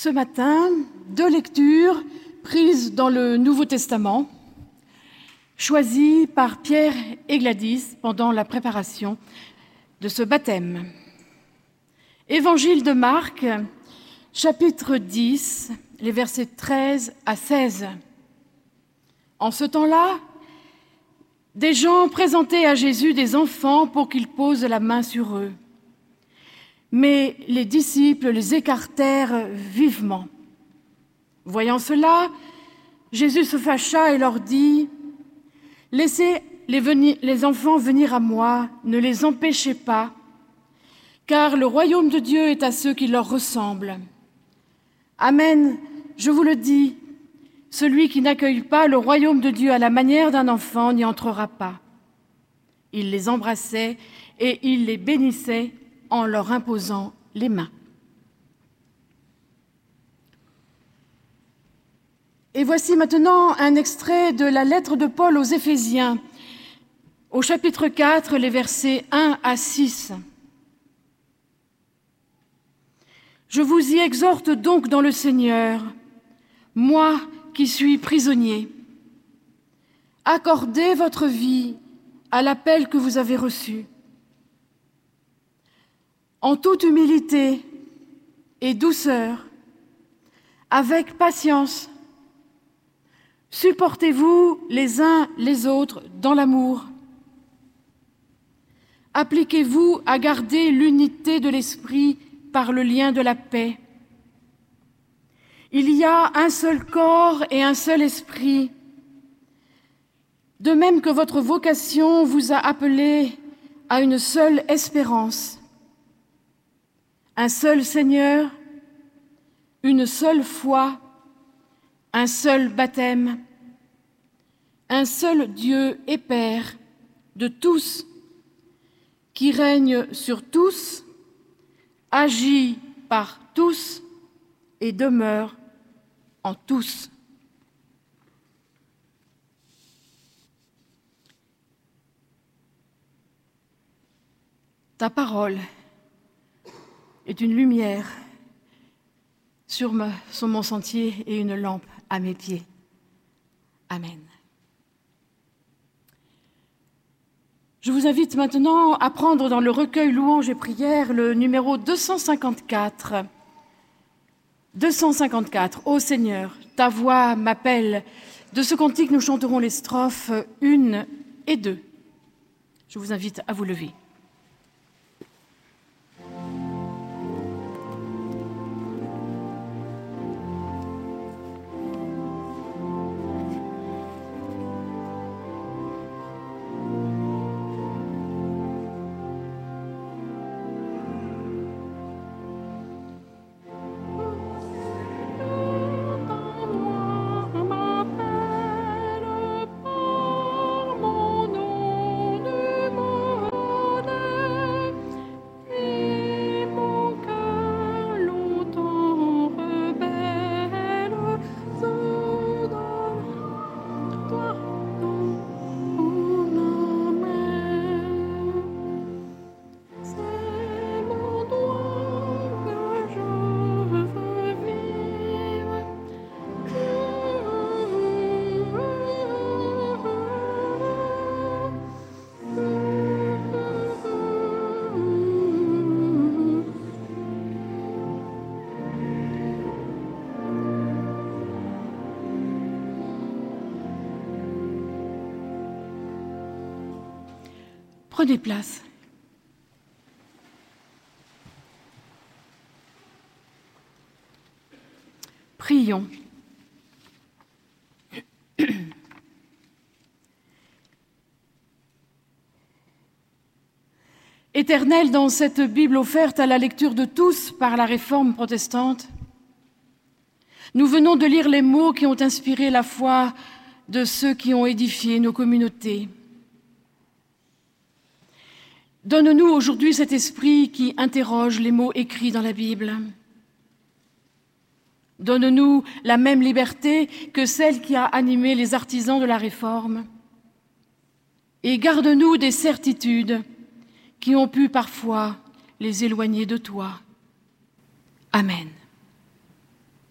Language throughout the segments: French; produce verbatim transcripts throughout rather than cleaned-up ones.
Ce matin, deux lectures prises dans le Nouveau Testament, choisies par Pierre et Gladys pendant la préparation de ce baptême. Évangile de Marc, chapitre dix, les versets treize à seize. En ce temps-là, des gens présentaient à Jésus des enfants pour qu'il pose la main sur eux. Mais les disciples les écartèrent vivement. Voyant cela, Jésus se fâcha et leur dit : « Laissez les, venir, les enfants venir à moi, ne les empêchez pas, car le royaume de Dieu est à ceux qui leur ressemblent. Amen, je vous le dis, celui qui n'accueille pas le royaume de Dieu à la manière d'un enfant n'y entrera pas. » Il les embrassait et il les bénissait en leur imposant les mains. Et voici maintenant un extrait de la lettre de Paul aux Éphésiens, au chapitre quatre, les versets un à six. « Je vous y exhorte donc dans le Seigneur, moi qui suis prisonnier. Accordez votre vie à l'appel que vous avez reçu. En toute humilité et douceur, avec patience, supportez-vous les uns les autres dans l'amour. Appliquez-vous à garder l'unité de l'esprit par le lien de la paix. Il y a un seul corps et un seul esprit, de même que votre vocation vous a appelé à une seule espérance. Un seul Seigneur, une seule foi, un seul baptême, un seul Dieu et Père de tous, qui règne sur tous, agit par tous et demeure en tous. » Ta parole est une lumière sur, ma, sur mon sentier et une lampe à mes pieds. Amen. Je vous invite maintenant à prendre dans le recueil Louanges et prières le numéro deux cent cinquante-quatre. deux cent cinquante-quatre. Ô Seigneur, ta voix m'appelle. De ce cantique, nous chanterons les strophes une et deux. Je vous invite à vous lever. Prenez place. Prions. Éternel, dans cette Bible offerte à la lecture de tous par la Réforme protestante, nous venons de lire les mots qui ont inspiré la foi de ceux qui ont édifié nos communautés. Donne-nous aujourd'hui cet esprit qui interroge les mots écrits dans la Bible. Donne-nous la même liberté que celle qui a animé les artisans de la Réforme. Et garde-nous des certitudes qui ont pu parfois les éloigner de toi. Amen.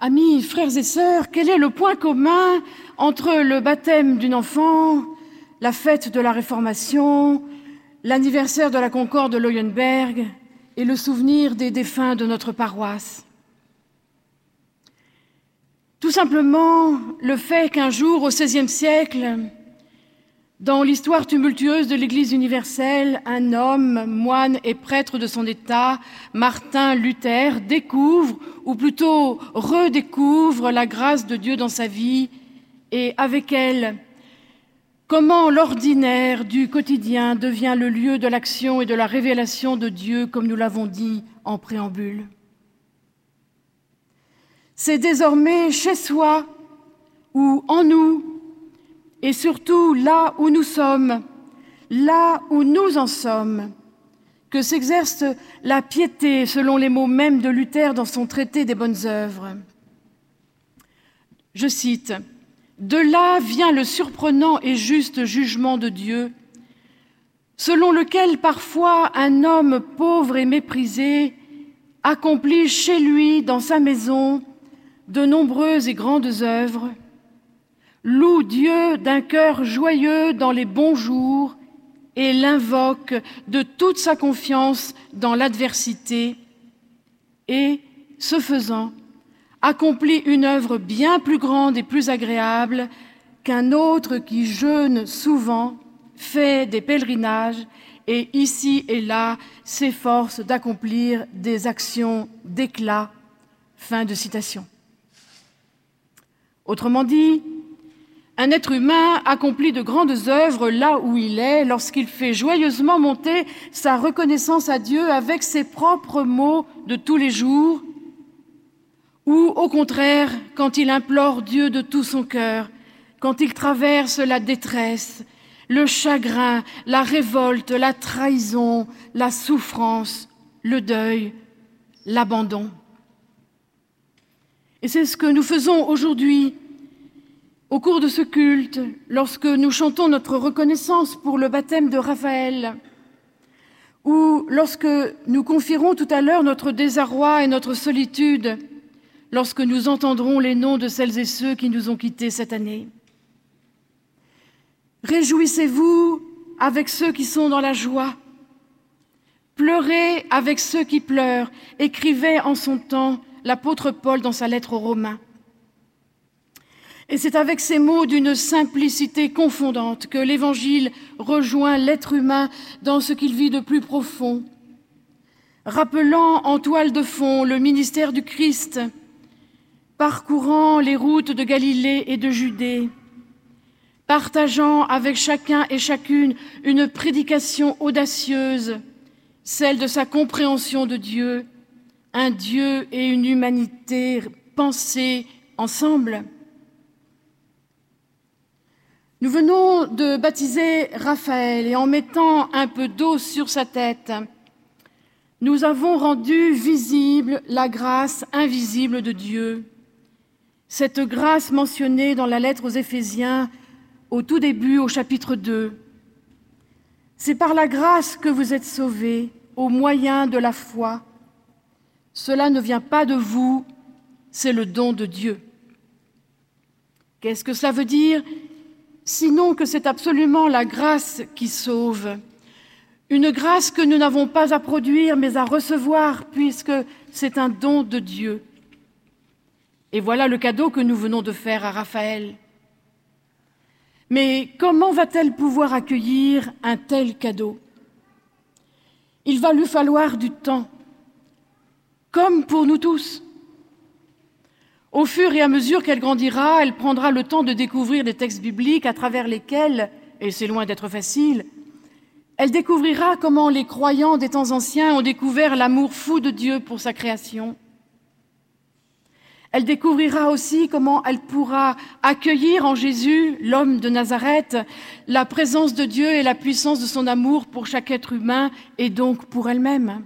Amis, frères et sœurs, quel est le point commun entre le baptême d'une enfant, la fête de la Réformation, l'anniversaire de la Concorde de Leuenberg et le souvenir des défunts de notre paroisse? Tout simplement le fait qu'un jour, au seizième siècle, dans l'histoire tumultueuse de l'Église universelle, un homme, moine et prêtre de son état, Martin Luther, découvre, ou plutôt redécouvre, la grâce de Dieu dans sa vie, et avec elle, comment l'ordinaire du quotidien devient le lieu de l'action et de la révélation de Dieu, comme nous l'avons dit en préambule. C'est désormais chez soi ou en nous, et surtout là où nous sommes, là où nous en sommes, que s'exerce la piété, selon les mots mêmes de Luther dans son traité des bonnes œuvres. Je cite, « De là vient le surprenant et juste jugement de Dieu, selon lequel parfois un homme pauvre et méprisé accomplit chez lui, dans sa maison, de nombreuses et grandes œuvres, loue Dieu d'un cœur joyeux dans les bons jours et l'invoque de toute sa confiance dans l'adversité et, ce faisant, accomplit une œuvre bien plus grande et plus agréable qu'un autre qui jeûne souvent, fait des pèlerinages et ici et là s'efforce d'accomplir des actions d'éclat. » Fin de citation. Autrement dit, un être humain accomplit de grandes œuvres là où il est, lorsqu'il fait joyeusement monter sa reconnaissance à Dieu avec ses propres mots de tous les jours, ou au contraire, quand il implore Dieu de tout son cœur, quand il traverse la détresse, le chagrin, la révolte, la trahison, la souffrance, le deuil, l'abandon. Et c'est ce que nous faisons aujourd'hui au cours de ce culte, lorsque nous chantons notre reconnaissance pour le baptême de Raphaël, ou lorsque nous confierons tout à l'heure notre désarroi et notre solitude, lorsque nous entendrons les noms de celles et ceux qui nous ont quittés cette année. Réjouissez-vous avec ceux qui sont dans la joie. Pleurez avec ceux qui pleurent, écrivait en son temps l'apôtre Paul dans sa lettre aux Romains. Et c'est avec ces mots d'une simplicité confondante que l'Évangile rejoint l'être humain dans ce qu'il vit de plus profond, rappelant en toile de fond le ministère du Christ, parcourant les routes de Galilée et de Judée, partageant avec chacun et chacune une prédication audacieuse, celle de sa compréhension de Dieu, un Dieu et une humanité pensés ensemble. Nous venons de baptiser Raphaël et en mettant un peu d'eau sur sa tête, nous avons rendu visible la grâce invisible de Dieu. Cette grâce mentionnée dans la lettre aux Éphésiens au tout début, au chapitre deux. C'est par la grâce que vous êtes sauvés, au moyen de la foi. Cela ne vient pas de vous, c'est le don de Dieu. Qu'est-ce que cela veut dire ? Sinon que c'est absolument la grâce qui sauve. Une grâce que nous n'avons pas à produire, mais à recevoir, puisque c'est un don de Dieu. Et voilà le cadeau que nous venons de faire à Raphaël. Mais comment va-t-elle pouvoir accueillir un tel cadeau ? Il va lui falloir du temps, comme pour nous tous. Au fur et à mesure qu'elle grandira, elle prendra le temps de découvrir des textes bibliques à travers lesquels, et c'est loin d'être facile, elle découvrira comment les croyants des temps anciens ont découvert l'amour fou de Dieu pour sa création. Elle découvrira aussi comment elle pourra accueillir en Jésus, l'homme de Nazareth, la présence de Dieu et la puissance de son amour pour chaque être humain et donc pour elle-même.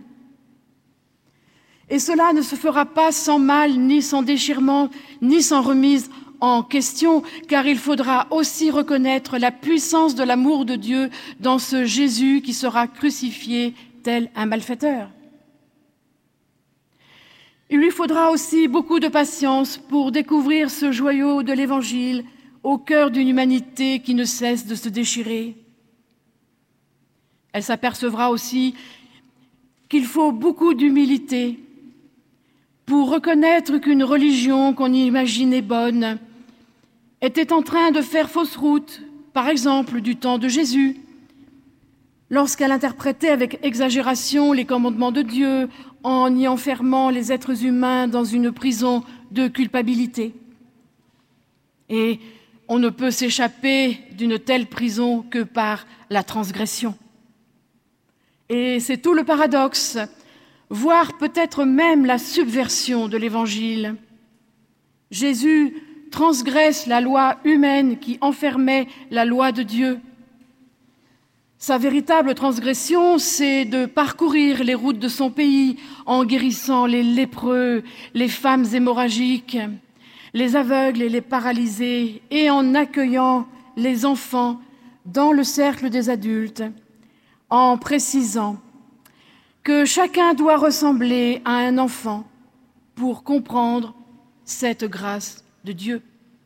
Et cela ne se fera pas sans mal, ni sans déchirement, ni sans remise en question, car il faudra aussi reconnaître la puissance de l'amour de Dieu dans ce Jésus qui sera crucifié tel un malfaiteur. Il lui faudra aussi beaucoup de patience pour découvrir ce joyau de l'Évangile au cœur d'une humanité qui ne cesse de se déchirer. Elle s'apercevra aussi qu'il faut beaucoup d'humilité pour reconnaître qu'une religion qu'on imaginait bonne était en train de faire fausse route, par exemple du temps de Jésus, lorsqu'elle interprétait avec exagération les commandements de Dieu en y enfermant les êtres humains dans une prison de culpabilité. Et on ne peut s'échapper d'une telle prison que par la transgression. Et c'est tout le paradoxe, voire peut-être même la subversion de l'Évangile. Jésus transgresse la loi humaine qui enfermait la loi de Dieu. Sa véritable transgression, c'est de parcourir les routes de son pays en guérissant les lépreux, les femmes hémorragiques, les aveugles et les paralysés, et en accueillant les enfants dans le cercle des adultes, en précisant que chacun doit ressembler à un enfant pour comprendre cette grâce de Dieu.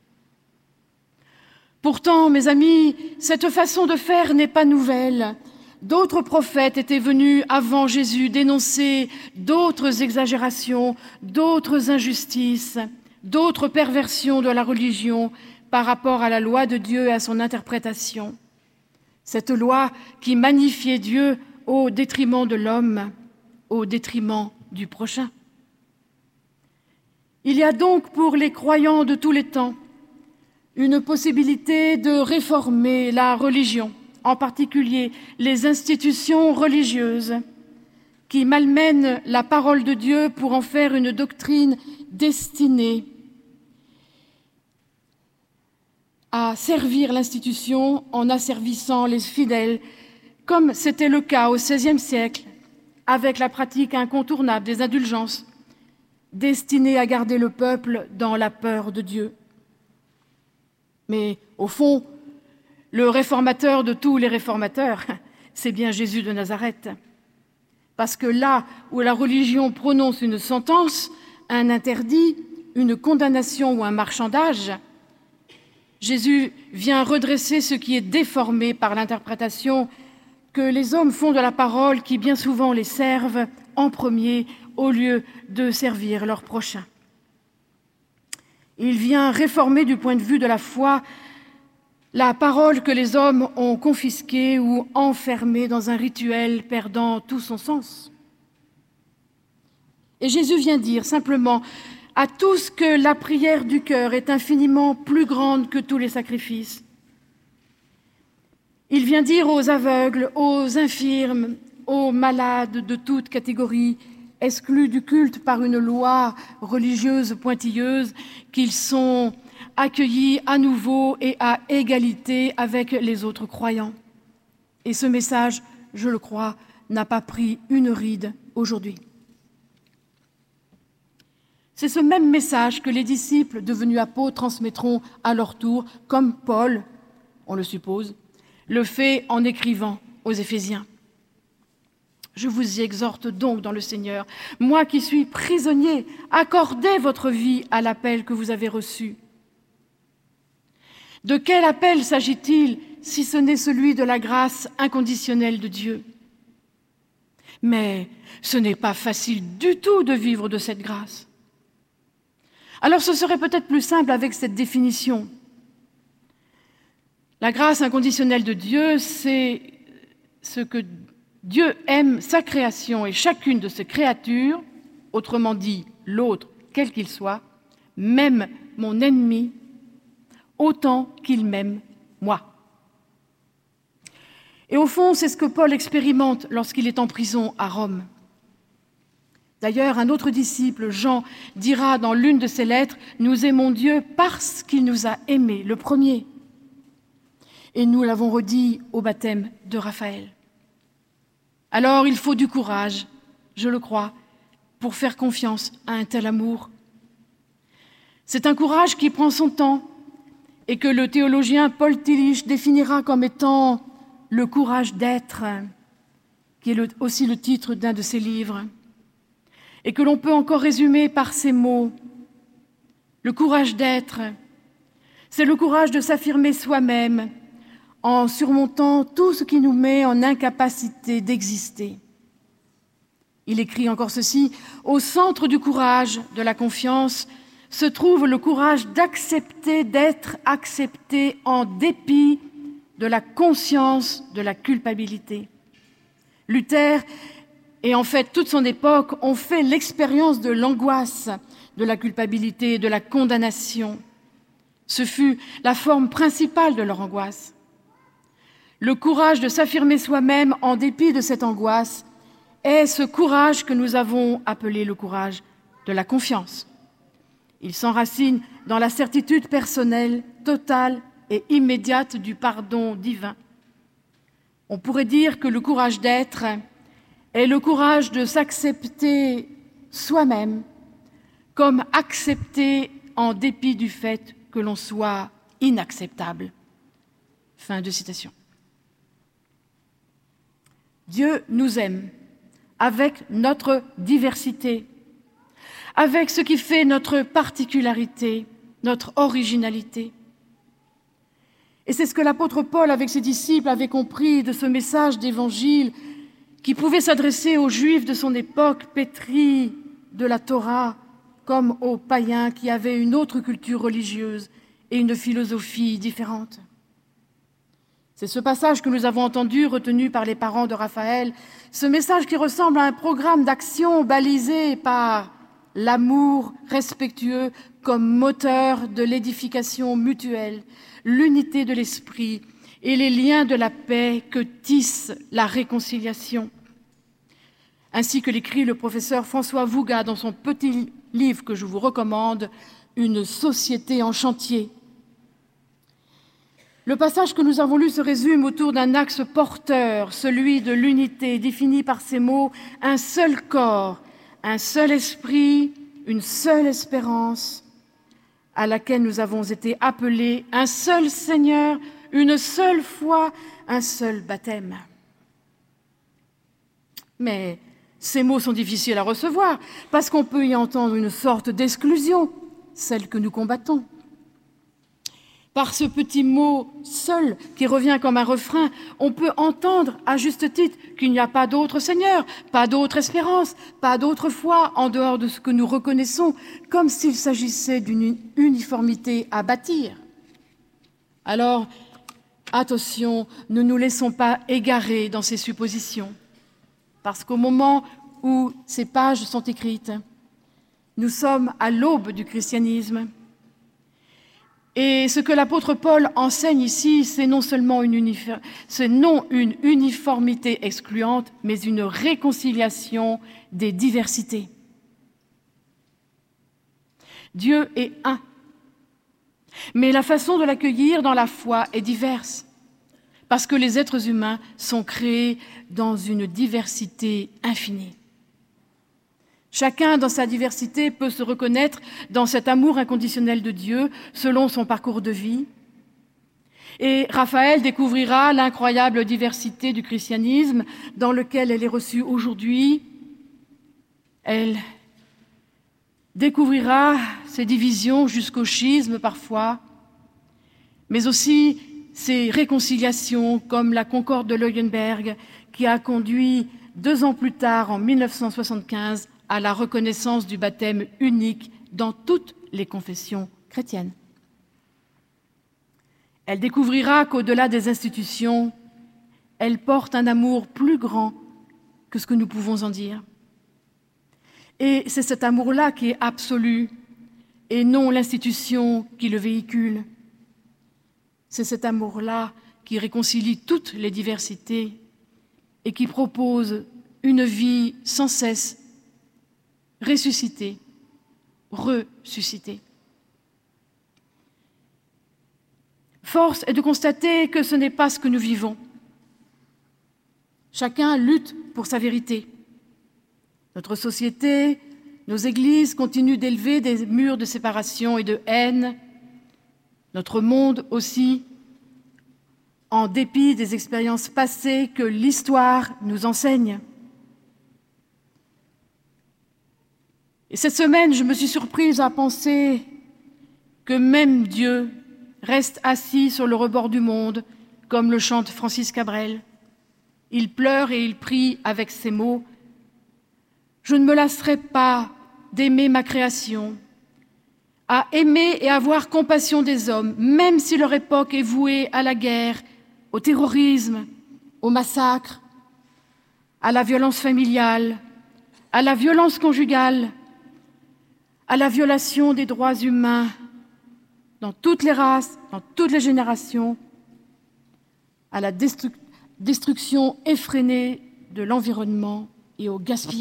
Pourtant, mes amis, cette façon de faire n'est pas nouvelle. D'autres prophètes étaient venus avant Jésus dénoncer d'autres exagérations, d'autres injustices, d'autres perversions de la religion par rapport à la loi de Dieu et à son interprétation. Cette loi qui magnifiait Dieu au détriment de l'homme, au détriment du prochain. Il y a donc pour les croyants de tous les temps une possibilité de réformer la religion, en particulier les institutions religieuses, qui malmènent la parole de Dieu pour en faire une doctrine destinée à servir l'institution en asservissant les fidèles, comme c'était le cas au seizième siècle, avec la pratique incontournable des indulgences, destinées à garder le peuple dans la peur de Dieu. Mais au fond, le réformateur de tous les réformateurs, c'est bien Jésus de Nazareth. Parce que là où la religion prononce une sentence, un interdit, une condamnation ou un marchandage, Jésus vient redresser ce qui est déformé par l'interprétation que les hommes font de la parole, qui bien souvent les servent en premier au lieu de servir leur prochain. Il vient réformer du point de vue de la foi la parole que les hommes ont confisquée ou enfermée dans un rituel perdant tout son sens. Et Jésus vient dire simplement à tous que la prière du cœur est infiniment plus grande que tous les sacrifices. Il vient dire aux aveugles, aux infirmes, aux malades de toutes catégories, exclus du culte par une loi religieuse pointilleuse, qu'ils sont accueillis à nouveau et à égalité avec les autres croyants. Et ce message, je le crois, n'a pas pris une ride aujourd'hui. C'est ce même message que les disciples devenus apôtres transmettront à leur tour, comme Paul, on le suppose, le fait en écrivant aux Éphésiens. Je vous y exhorte donc dans le Seigneur, moi qui suis prisonnier, accordez votre vie à l'appel que vous avez reçu. De quel appel s'agit-il si ce n'est celui de la grâce inconditionnelle de Dieu? Mais ce n'est pas facile du tout de vivre de cette grâce. Alors ce serait peut-être plus simple avec cette définition. La grâce inconditionnelle de Dieu, c'est ce que Dieu aime sa création et chacune de ses créatures, autrement dit l'autre, quel qu'il soit, même mon ennemi, autant qu'il m'aime moi. Et au fond, c'est ce que Paul expérimente lorsqu'il est en prison à Rome. D'ailleurs, un autre disciple, Jean, dira dans l'une de ses lettres « Nous aimons Dieu parce qu'il nous a aimés, le premier ». Et nous l'avons redit au baptême de Raphaël. Alors, il faut du courage, je le crois, pour faire confiance à un tel amour. C'est un courage qui prend son temps et que le théologien Paul Tillich définira comme étant le courage d'être, qui est le, aussi le titre d'un de ses livres. et que l'on peut encore résumer par ces mots. Le courage d'être, c'est le courage de s'affirmer soi-même en surmontant tout ce qui nous met en incapacité d'exister. Il écrit encore ceci, « Au centre du courage, de la confiance, se trouve le courage d'accepter d'être accepté en dépit de la conscience de la culpabilité. » Luther et en fait toute son époque ont fait l'expérience de l'angoisse, de la culpabilité, de la condamnation. Ce fut la forme principale de leur angoisse. Le courage de s'affirmer soi-même en dépit de cette angoisse est ce courage que nous avons appelé le courage de la confiance. Il s'enracine dans la certitude personnelle, totale et immédiate du pardon divin. On pourrait dire que le courage d'être est le courage de s'accepter soi-même comme accepté en dépit du fait que l'on soit inacceptable. Fin de citation. Dieu nous aime avec notre diversité, avec ce qui fait notre particularité, notre originalité. Et c'est ce que l'apôtre Paul, avec ses disciples, avait compris de ce message d'évangile qui pouvait s'adresser aux Juifs de son époque, pétris de la Torah, comme aux païens qui avaient une autre culture religieuse et une philosophie différente. C'est ce passage que nous avons entendu, retenu par les parents de Raphaël, ce message qui ressemble à un programme d'action balisé par l'amour respectueux comme moteur de l'édification mutuelle, l'unité de l'esprit et les liens de la paix que tisse la réconciliation. Ainsi que l'écrit le professeur François Vouga dans son petit livre que je vous recommande, « Une société en chantier ». Le passage que nous avons lu se résume autour d'un axe porteur, celui de l'unité, défini par ces mots « un seul corps, un seul esprit, une seule espérance » à laquelle nous avons été appelés, un seul Seigneur, une seule foi, un seul baptême. Mais ces mots sont difficiles à recevoir parce qu'on peut y entendre une sorte d'exclusion, celle que nous combattons. Par ce petit mot « seul » qui revient comme un refrain, on peut entendre à juste titre qu'il n'y a pas d'autre Seigneur, pas d'autre espérance, pas d'autre foi en dehors de ce que nous reconnaissons, comme s'il s'agissait d'une uniformité à bâtir. Alors, attention, ne nous laissons pas égarer dans ces suppositions, parce qu'au moment où ces pages sont écrites, nous sommes à l'aube du christianisme. Et ce que l'apôtre Paul enseigne ici, c'est non seulement une, unifor... c'est non une uniformité excluante, mais une réconciliation des diversités. Dieu est un, mais la façon de l'accueillir dans la foi est diverse, parce que les êtres humains sont créés dans une diversité infinie. Chacun, dans sa diversité, peut se reconnaître dans cet amour inconditionnel de Dieu selon son parcours de vie. Et Raphaël découvrira l'incroyable diversité du christianisme dans lequel elle est reçue aujourd'hui. Elle découvrira ses divisions jusqu'au schisme parfois, mais aussi ses réconciliations comme la Concorde de Leuenberg qui a conduit deux ans plus tard, en mille neuf cent soixante-quinze, à la reconnaissance du baptême unique dans toutes les confessions chrétiennes. Elle découvrira qu'au-delà des institutions, elle porte un amour plus grand que ce que nous pouvons en dire. Et c'est cet amour-là qui est absolu et non l'institution qui le véhicule. C'est cet amour-là qui réconcilie toutes les diversités et qui propose une vie sans cesse ressuscité, ressuscité. Force est de constater que ce n'est pas ce que nous vivons. Chacun lutte pour sa vérité. Notre société, nos églises continuent d'élever des murs de séparation et de haine. Notre monde aussi, en dépit des expériences passées que l'histoire nous enseigne. Et cette semaine, je me suis surprise à penser que même Dieu reste assis sur le rebord du monde, comme le chante Francis Cabrel. Il pleure et il prie avec ces mots. « Je ne me lasserai pas d'aimer ma création, à aimer et avoir compassion des hommes, même si leur époque est vouée à la guerre, au terrorisme, au massacre, à la violence familiale, à la violence conjugale, à la violation des droits humains dans toutes les races, dans toutes les générations, à la destru- destruction effrénée de l'environnement et au gaspillage. »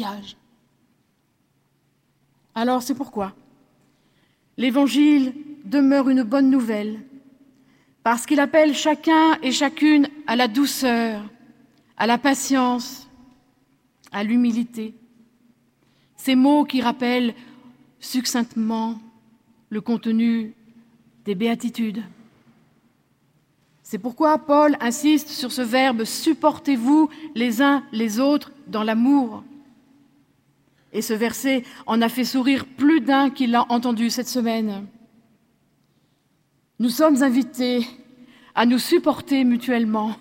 Alors c'est pourquoi l'Évangile demeure une bonne nouvelle, parce qu'il appelle chacun et chacune à la douceur, à la patience, à l'humilité. Ces mots qui rappellent succinctement le contenu des béatitudes. C'est pourquoi Paul insiste sur ce verbe « supportez-vous les uns les autres dans l'amour ». Et ce verset en a fait sourire plus d'un qui l'a entendu cette semaine. Nous sommes invités à nous supporter mutuellement.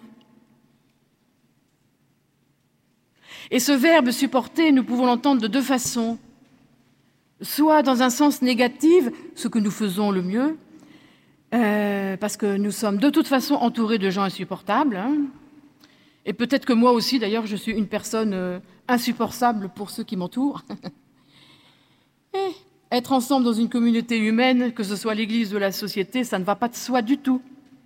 Et ce verbe « supporter », nous pouvons l'entendre de deux façons. Soit dans un sens négatif, ce que nous faisons le mieux, euh, parce que nous sommes de toute façon entourés de gens insupportables. Hein. Et peut-être que moi aussi, d'ailleurs, je suis une personne euh, insupportable pour ceux qui m'entourent. Et être ensemble dans une communauté humaine, que ce soit l'Église ou la société, ça ne va pas de soi du tout.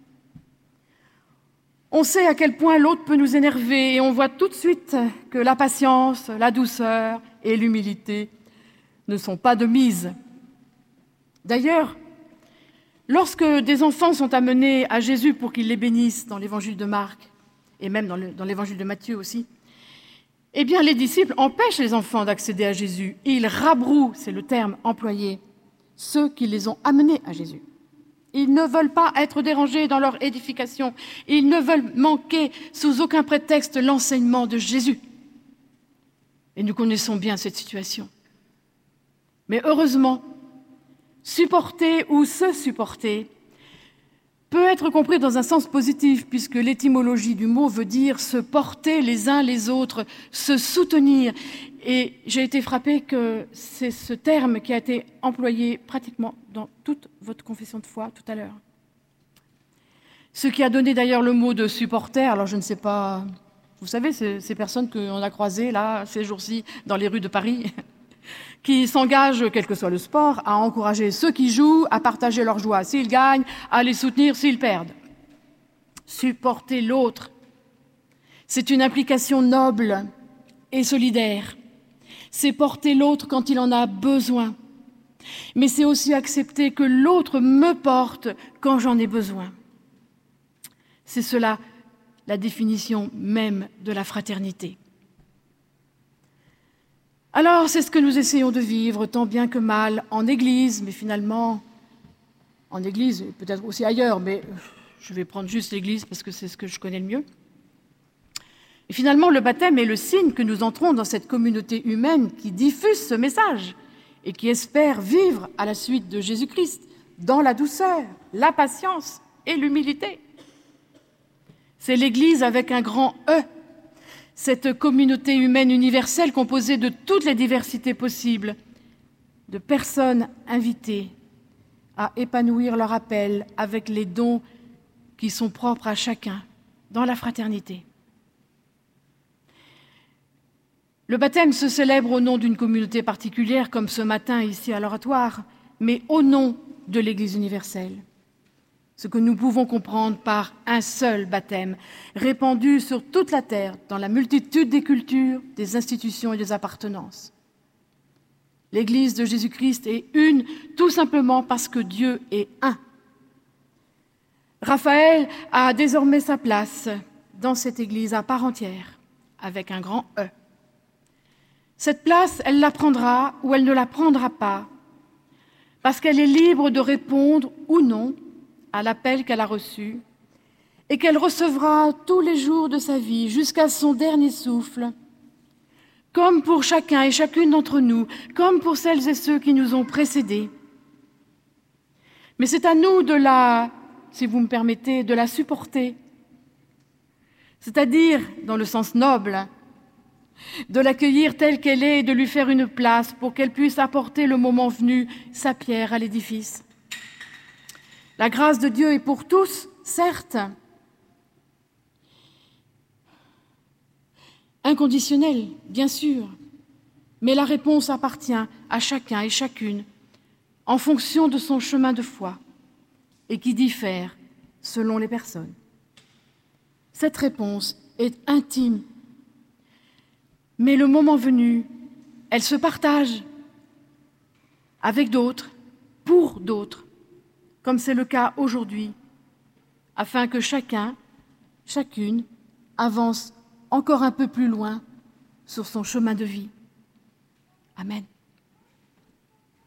On sait à quel point l'autre peut nous énerver et on voit tout de suite que la patience, la douceur et l'humilité ne sont pas de mise. D'ailleurs, lorsque des enfants sont amenés à Jésus pour qu'il les bénisse dans l'évangile de Marc, et même dans, le, dans l'évangile de Matthieu aussi, eh bien les disciples empêchent les enfants d'accéder à Jésus. Ils rabrouent, c'est le terme employé, ceux qui les ont amenés à Jésus. Ils ne veulent pas être dérangés dans leur édification. Ils ne veulent manquer sous aucun prétexte l'enseignement de Jésus. Et nous connaissons bien cette situation. Mais heureusement, supporter ou se supporter peut être compris dans un sens positif, puisque l'étymologie du mot veut dire se porter les uns les autres, se soutenir. Et j'ai été frappée que c'est ce terme qui a été employé pratiquement dans toute votre confession de foi tout à l'heure. Ce qui a donné d'ailleurs le mot de supporter, alors je ne sais pas, vous savez, ces, ces personnes qu'on a croisées là, ces jours-ci, dans les rues de Paris, qui s'engagent, quel que soit le sport, à encourager ceux qui jouent, à partager leur joie s'ils gagnent, à les soutenir s'ils perdent. Supporter l'autre, c'est une implication noble et solidaire. C'est porter l'autre quand il en a besoin. Mais c'est aussi accepter que l'autre me porte quand j'en ai besoin. C'est cela, la définition même de la fraternité. Alors, c'est ce que nous essayons de vivre, tant bien que mal, en Église, mais finalement, en Église, peut-être aussi ailleurs, mais je vais prendre juste l'Église parce que c'est ce que je connais le mieux. Et finalement, le baptême est le signe que nous entrons dans cette communauté humaine qui diffuse ce message et qui espère vivre à la suite de Jésus-Christ, dans la douceur, la patience et l'humilité. C'est l'Église avec un grand E, cette communauté humaine universelle composée de toutes les diversités possibles, de personnes invitées à épanouir leur appel avec les dons qui sont propres à chacun, dans la fraternité. Le baptême se célèbre au nom d'une communauté particulière, comme ce matin ici à l'oratoire, mais au nom de l'Église universelle. Ce que nous pouvons comprendre par un seul baptême, répandu sur toute la terre, dans la multitude des cultures, des institutions et des appartenances. L'Église de Jésus-Christ est une, tout simplement parce que Dieu est un. Raphaël a désormais sa place dans cette Église à part entière, avec un grand E. Cette place, elle la prendra ou elle ne la prendra pas, parce qu'elle est libre de répondre ou non à l'appel qu'elle a reçu et qu'elle recevra tous les jours de sa vie jusqu'à son dernier souffle, comme pour chacun et chacune d'entre nous, comme pour celles et ceux qui nous ont précédés. Mais c'est à nous de la, si vous me permettez, de la supporter, c'est-à-dire, dans le sens noble, de l'accueillir telle qu'elle est et de lui faire une place pour qu'elle puisse apporter le moment venu sa pierre à l'édifice. La grâce de Dieu est pour tous, certes, inconditionnelle, bien sûr, mais la réponse appartient à chacun et chacune en fonction de son chemin de foi et qui diffère selon les personnes. Cette réponse est intime, mais le moment venu, elle se partage avec d'autres, pour d'autres, comme c'est le cas aujourd'hui, afin que chacun, chacune, avance encore un peu plus loin sur son chemin de vie. Amen.